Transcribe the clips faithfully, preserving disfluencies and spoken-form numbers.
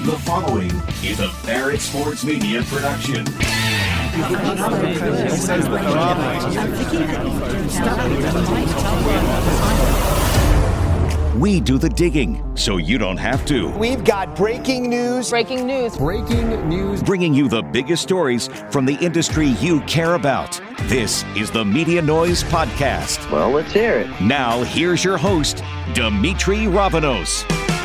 The following is a Barrett Sports Media production. We do the digging, so you don't have to. We've got breaking news. Breaking news. Breaking news. Bringing you the biggest stories from the industry you care about. This is the Media Noise Podcast. Well, let's hear it. Now, here's your host, Dimitri Ravanos.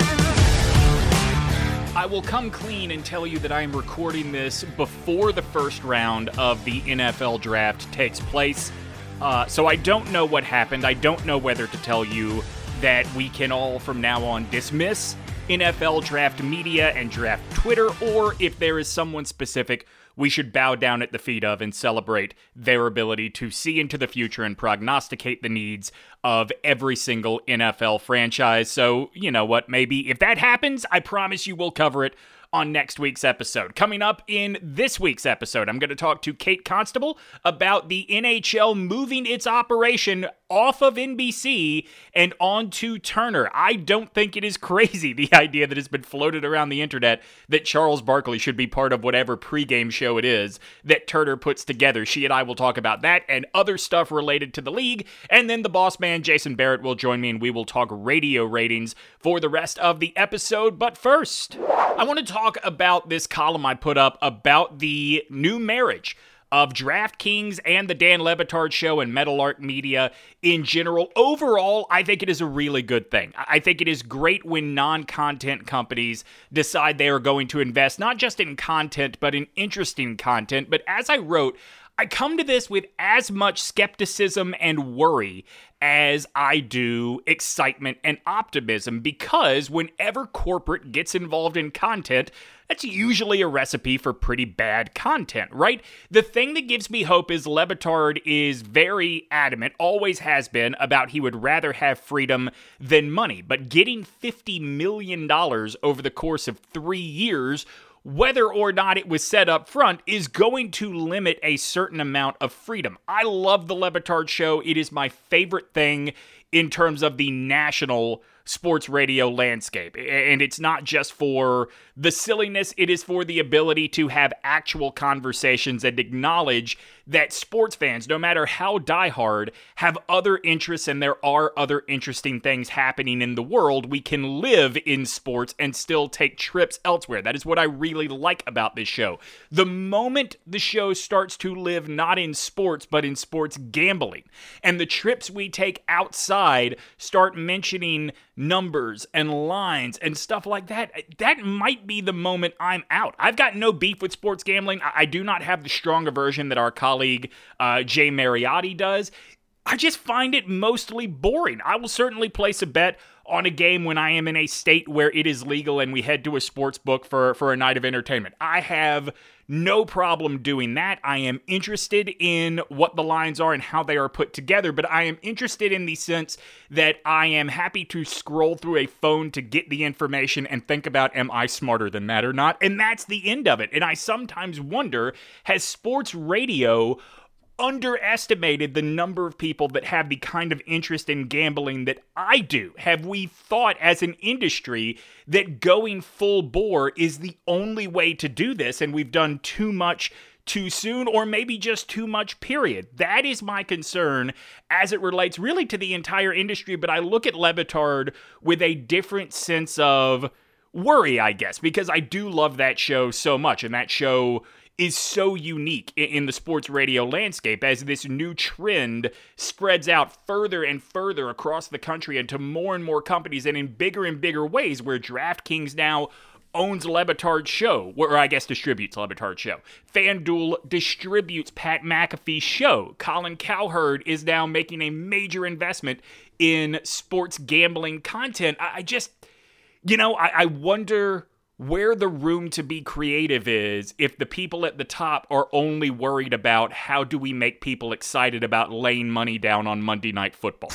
I will come clean and tell you that I am recording this before the first round of the N F L draft takes place. Uh, so I don't know what happened. I don't know whether to tell you that we can all from now on dismiss N F L draft media and draft Twitter, or if there is someone specific we should bow down at the feet of and celebrate their ability to see into the future and prognosticate the needs of every single N F L franchise. So, you know what, maybe if that happens, I promise you we'll cover it on next week's episode. Coming up in this week's episode, I'm going to talk to Kate Constable about the N H L moving its operation off of N B C and onto Turner. I don't think it is crazy, the idea that has been floated around the internet that Charles Barkley should be part of whatever pregame show it is that Turner puts together. She and I will talk about that and other stuff related to the league, and then the boss man, Jason Barrett, will join me and we will talk radio ratings for the rest of the episode. But first, I want to talk about this column I put up about the new marriage of DraftKings and the Dan Le Batard Show and Meadowlark Media in general. Overall, I think it is a really good thing. I think it is great when non-content companies decide they are going to invest not just in content, but in interesting content. But as I wrote, I come to this with as much skepticism and worry as I do excitement and optimism, because whenever corporate gets involved in content, that's usually a recipe for pretty bad content, right? The thing that gives me hope is Le Batard is very adamant, always has been, about he would rather have freedom than money. But getting fifty million dollars over the course of three years, whether or not it was set up front, is going to limit a certain amount of freedom. I love the Le Batard Show. It is my favorite thing in terms of the national sports radio landscape. And it's not just for the silliness, it is for the ability to have actual conversations and acknowledge that sports fans, no matter how diehard, have other interests and there are other interesting things happening in the world. We can live in sports and still take trips elsewhere. That is what I really like about this show. The moment the show starts to live not in sports, but in sports gambling, and the trips we take outside start mentioning numbers and lines and stuff like that, that might be the moment I'm out. I've got no beef with sports gambling. I do not have the strong aversion that our colleague uh, Jay Mariotti does. I just find it mostly boring. I will certainly place a bet on a game when I am in a state where it is legal and we head to a sports book for, for a night of entertainment. I have no problem doing that. I am interested in what the lines are and how they are put together, but I am interested in the sense that I am happy to scroll through a phone to get the information and think about, am I smarter than that or not? And that's the end of it. And I sometimes wonder, has sports radio underestimated the number of people that have the kind of interest in gambling that I do? Have we thought as an industry that going full bore is the only way to do this, and we've done too much too soon, or maybe just too much, period? That is my concern as it relates really to the entire industry, but I look at Le Batard with a different sense of worry, I guess, because I do love that show so much, and that show is so unique in the sports radio landscape as this new trend spreads out further and further across the country into more and more companies and in bigger and bigger ways, where DraftKings now owns Le Batard's show, or I guess distributes Le Batard's show. FanDuel distributes Pat McAfee's show. Colin Cowherd is now making a major investment in sports gambling content. I just, you know, I, I wonder where the room to be creative is if the people at the top are only worried about how do we make people excited about laying money down on Monday Night Football.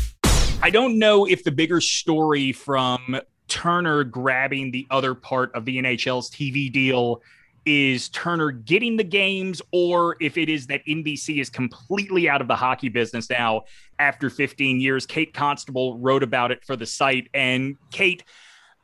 I don't know if the bigger story from Turner grabbing the other part of the N H L's T V deal is Turner getting the games, or if it is that N B C is completely out of the hockey business now after fifteen years. Kate Constable wrote about it for the site, and Kate,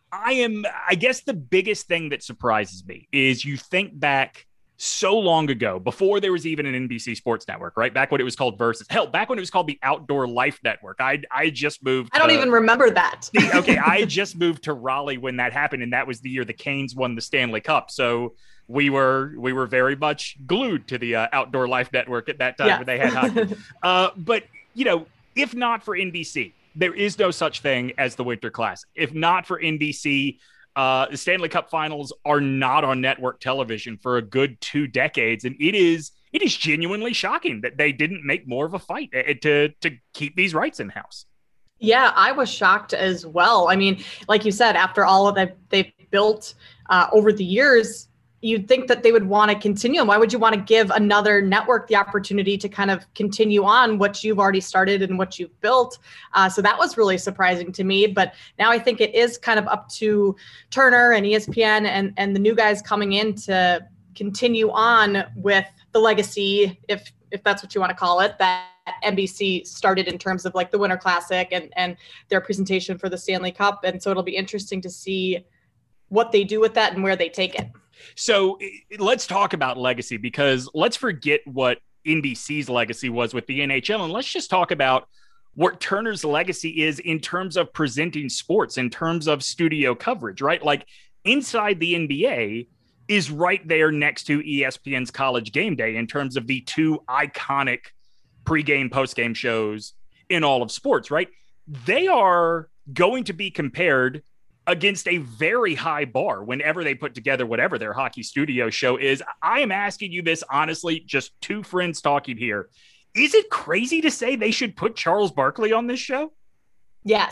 I am, I guess the biggest thing that surprises me is you think back so long ago, before there was even an N B C Sports Network, right? Back when it was called Versus. Hell, back when it was called the Outdoor Life Network. I I just moved. I don't to, even remember that. okay, I just moved to Raleigh when that happened, and that was the year the Canes won the Stanley Cup. So we were we were very much glued to the uh, Outdoor Life Network at that time yeah. when they had hockey. uh, but, you know, if not for N B C, there is no such thing as the Winter Classic. If not for N B C, uh, the Stanley Cup Finals are not on network television for a good two decades, and it is it is genuinely shocking that they didn't make more of a fight to to keep these rights in house. Yeah, I was shocked as well. I mean, like you said, after all of that they've built uh, over the years, you'd think that they would want to continue. And why would you want to give another network the opportunity to kind of continue on what you've already started and what you've built? Uh, so that was really surprising to me. But now I think it is kind of up to Turner and E S P N and, and the new guys coming in to continue on with the legacy, if if that's what you want to call it, that N B C started in terms of like the Winter Classic and, and their presentation for the Stanley Cup. And so it'll be interesting to see what they do with that and where they take it. So let's talk about legacy, because let's forget what N B C's legacy was with the N H L, and let's just talk about what Turner's legacy is in terms of presenting sports, in terms of studio coverage, right? Like Inside the N B A is right there next to E S P N's College Game Day in terms of the two iconic pregame, postgame shows in all of sports, right? They are going to be compared against a very high bar whenever they put together whatever their hockey studio show is. I am asking you this honestly, just two friends talking here. Is it crazy to say they should put Charles Barkley on this show? Yes.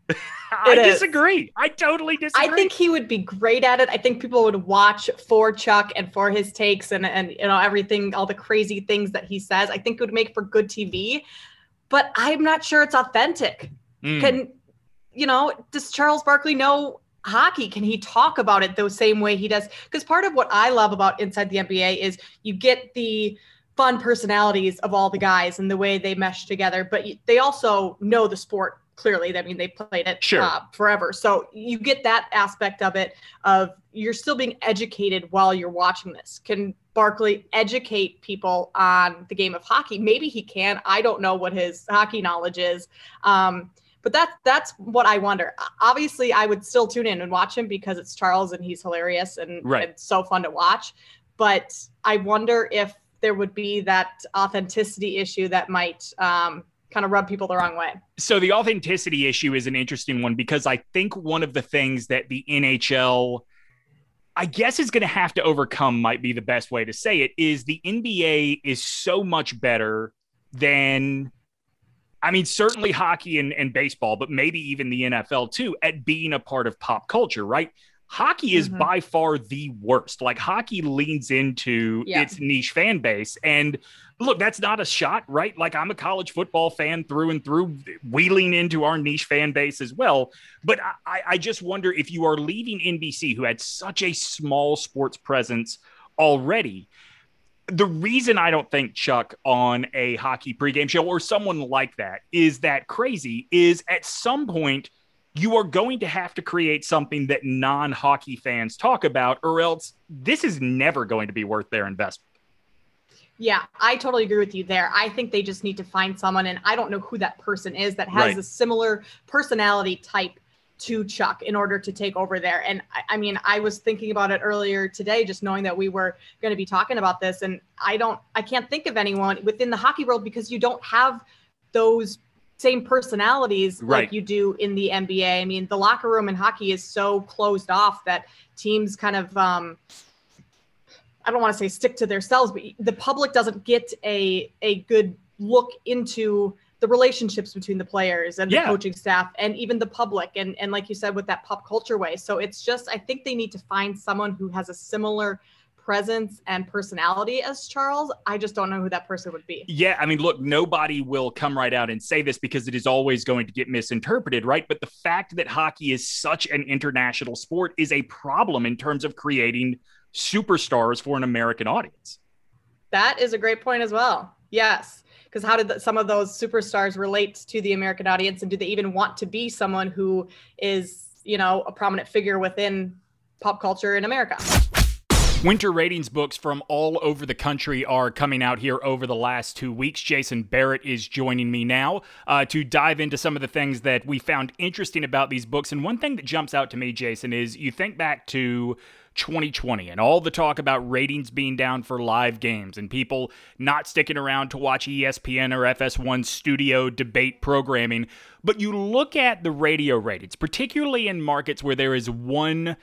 I disagree. I totally disagree. I think he would be great at it. I think people would watch for Chuck and for his takes and, and you know, everything, all the crazy things that he says. I think it would make for good T V, but I'm not sure it's authentic. Mm. Can You know, does Charles Barkley know hockey? Can he talk about it the same way he does? Because part of what I love about Inside the N B A is you get the fun personalities of all the guys and the way they mesh together, but they also know the sport clearly. I mean, they played it sure. uh, forever. So you get that aspect of it, of you're still being educated while you're watching this. Can Barkley educate people on the game of hockey? Maybe he can. I don't know what his hockey knowledge is. Um, But that's that's what I wonder. Obviously, I would still tune in and watch him because it's Charles and he's hilarious and, right. and so fun to watch. But I wonder if there would be that authenticity issue that might um, kind of rub people the wrong way. So the authenticity issue is an interesting one, because I think one of the things that the N H L, I guess, is going to have to overcome, might be the best way to say it, is the N B A is so much better than, I mean, certainly hockey and, and baseball, but maybe even the N F L too, at being a part of pop culture, right? Hockey is mm-hmm. by far the worst. Like, hockey leans into yeah. its niche fan base. And look, that's not a shot, right? Like, I'm a college football fan through and through. We lean into our niche fan base as well. But I, I just wonder if you are leaving N B C, who had such a small sports presence already. The reason I don't think Chuck on a hockey pregame show or someone like that is that crazy is at some point you are going to have to create something that non-hockey fans talk about, or else this is never going to be worth their investment. Yeah, I totally agree with you there. I think they just need to find someone, and I don't know who that person is, that has right. a similar personality type to Chuck in order to take over there. And I, I mean, I was thinking about it earlier today, just knowing that we were going to be talking about this. And I don't, I can't think of anyone within the hockey world, because you don't have those same personalities right. like you do in the N B A. I mean, the locker room in hockey is so closed off that teams kind of, um, I don't want to say stick to themselves, but the public doesn't get a, a good look into the relationships between the players and the yeah. coaching staff and even the public. And, and like you said, with that pop culture way. So it's just, I think they need to find someone who has a similar presence and personality as Charles. I just don't know who that person would be. Yeah. I mean, look, nobody will come right out and say this because it is always going to get misinterpreted, right? But the fact that hockey is such an international sport is a problem in terms of creating superstars for an American audience. That is a great point as well. Yes. Because how did the, some of those superstars relate to the American audience, and do they even want to be someone who is you know, a prominent figure within pop culture in America. Winter ratings books from all over the country are coming out here over the last two weeks. Jason Barrett is joining me now uh, to dive into some of the things that we found interesting about these books. And one thing that jumps out to me, Jason, is you think back to twenty twenty and all the talk about ratings being down for live games and people not sticking around to watch E S P N or F S one studio debate programming. But you look at the radio ratings, particularly in markets where there is one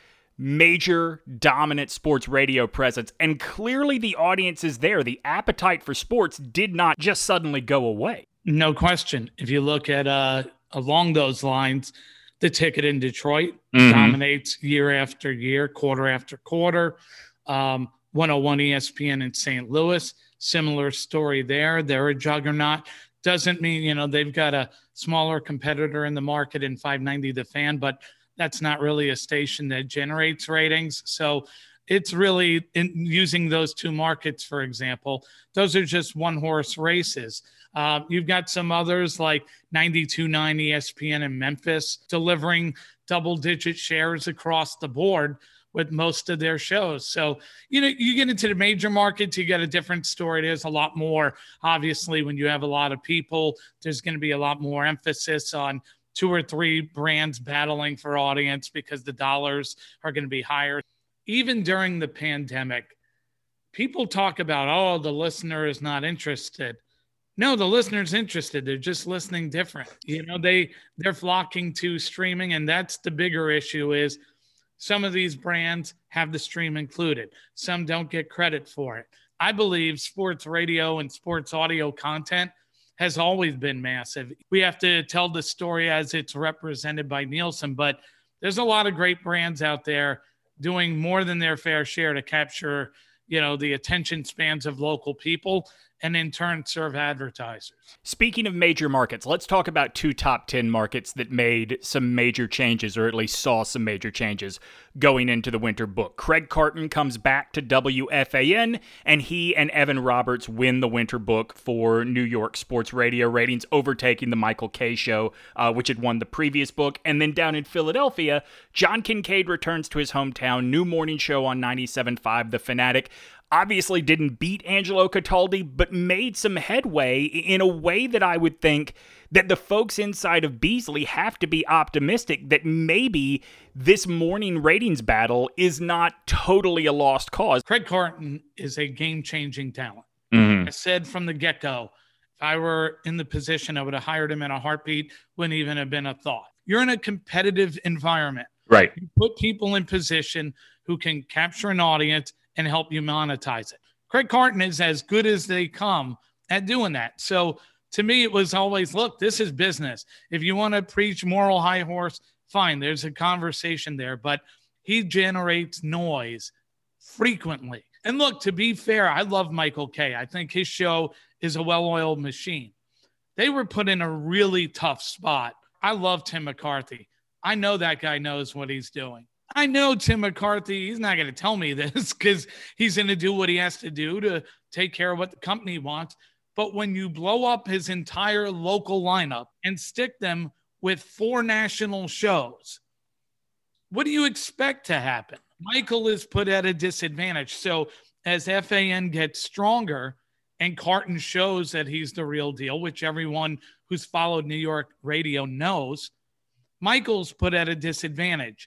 major dominant sports radio presence, and clearly the audience is there. The appetite for sports did not just suddenly go away. No question. If you look at uh, along those lines, the ticket in Detroit mm-hmm. dominates year after year, quarter after quarter. Um, one oh one E S P N in Saint Louis, similar story there. They're a juggernaut. Doesn't mean, you know, they've got a smaller competitor in the market in five ninety The Fan, but that's not really a station that generates ratings. So it's really in using those two markets, for example, those are just one horse races. Uh, you've got some others like ninety-two point nine E S P N in Memphis delivering double digit shares across the board with most of their shows. So, you know, you get into the major markets, you get a different story. There's a lot more, obviously, when you have a lot of people, there's going to be a lot more emphasis on two or three brands battling for audience because the dollars are going to be higher. Even during the pandemic, people talk about, oh, the listener is not interested. No, the listener's interested. They're just listening different. You know, they, they're flocking to streaming, and that's the bigger issue is some of these brands have the stream included. Some don't get credit for it. I believe sports radio and sports audio content has always been massive. We have to tell the story as it's represented by Nielsen, but there's a lot of great brands out there doing more than their fair share to capture, you know, the attention spans of local people and in turn serve advertisers. Speaking of major markets, let's talk about two top ten markets that made some major changes, or at least saw some major changes going into the winter book. Craig Carton comes back to W F A N, and he and Evan Roberts win the winter book for New York sports radio ratings, overtaking the Michael Kay Show, uh, which had won the previous book. And then down in Philadelphia, John Kincade returns to his hometown, new morning show on ninety-seven point five, The Fanatic. Obviously didn't beat Angelo Cataldi, but made some headway in a way that I would think that the folks inside of Beasley have to be optimistic that maybe this morning ratings battle is not totally a lost cause. Craig Carton is a game-changing talent. Mm-hmm. I said from the get-go, if I were in the position, I would have hired him in a heartbeat, wouldn't even have been a thought. You're in a competitive environment. Right. You put people in position who can capture an audience and help you monetize it. Craig Carton is as good as they come at doing that. So to me, it was always, look, this is business. If you want to preach moral high horse, fine, there's a conversation there, but he generates noise frequently. And look, to be fair, I love Michael Kay. I think his show is a well-oiled machine. They were put in a really tough spot. I love Tim McCarthy. I know that guy knows what he's doing. I know Tim McCarthy, he's not going to tell me this because he's going to do what he has to do to take care of what the company wants. But when you blow up his entire local lineup and stick them with four national shows, what do you expect to happen? Michael is put at a disadvantage. So as F A N gets stronger and Carton shows that he's the real deal, which everyone who's followed New York radio knows, Michael's put at a disadvantage.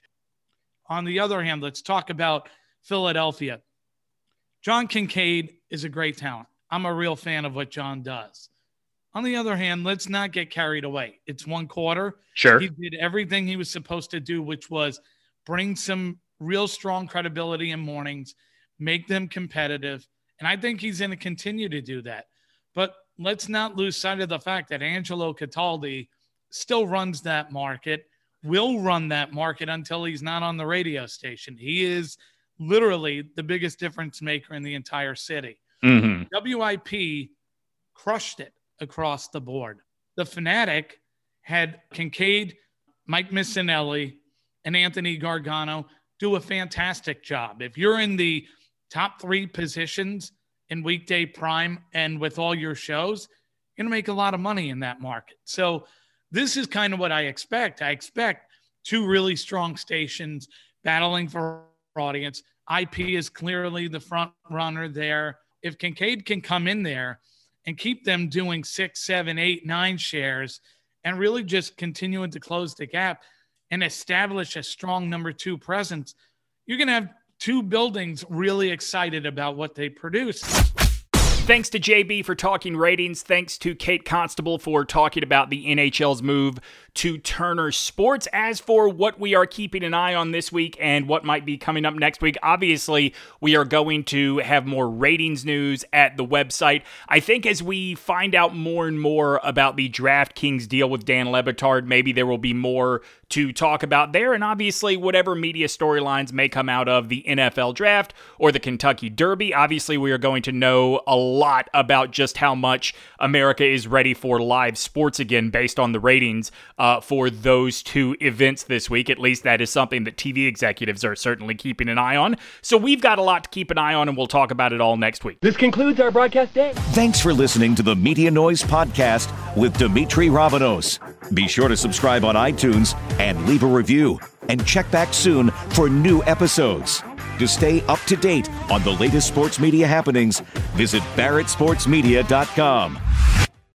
On the other hand, let's talk about Philadelphia. John Kincade is a great talent. I'm a real fan of what John does. On the other hand, let's not get carried away. It's one quarter. Sure. He did everything he was supposed to do, which was bring some real strong credibility in mornings, make them competitive. And I think he's going to continue to do that. But let's not lose sight of the fact that Angelo Cataldi still runs that market, will run that market until he's not on the radio station. He is literally the biggest difference maker in the entire city. Mm-hmm. W I P crushed it across the board. The Fanatic had Kincade, Mike Missinelli, and Anthony Gargano do a fantastic job. If you're in the top three positions in weekday prime and with all your shows, you're going to make a lot of money in that market. So this is kind of what I expect. I expect two really strong stations battling for audience. I P is clearly the front runner there. If Kincaid can come in there and keep them doing six, seven, eight, nine shares and really just continuing to close the gap and establish a strong number two presence, you're going to have two buildings really excited about what they produce. Thanks to J B for talking ratings. Thanks to Kate Constable for talking about the N H L's move to Turner Sports. As for what we are keeping an eye on this week and what might be coming up next week, obviously we are going to have more ratings news at the website. I think as we find out more and more about the DraftKings deal with Dan Le Batard, maybe there will be more to talk about there. And obviously whatever media storylines may come out of the N F L draft or the Kentucky Derby, obviously we are going to know a lot about just how much America is ready for live sports again based on the ratings uh, for those two events this week. At least that is something that T V executives are certainly keeping an eye on. So we've got a lot to keep an eye on, and we'll talk about it all next week. This concludes our broadcast day. Thanks for listening to the Media Noise Podcast with Dimitri Ravanos. Be sure to subscribe on iTunes and leave a review, and check back soon for new episodes. To stay up to date on the latest sports media happenings, visit barrett sports media dot com.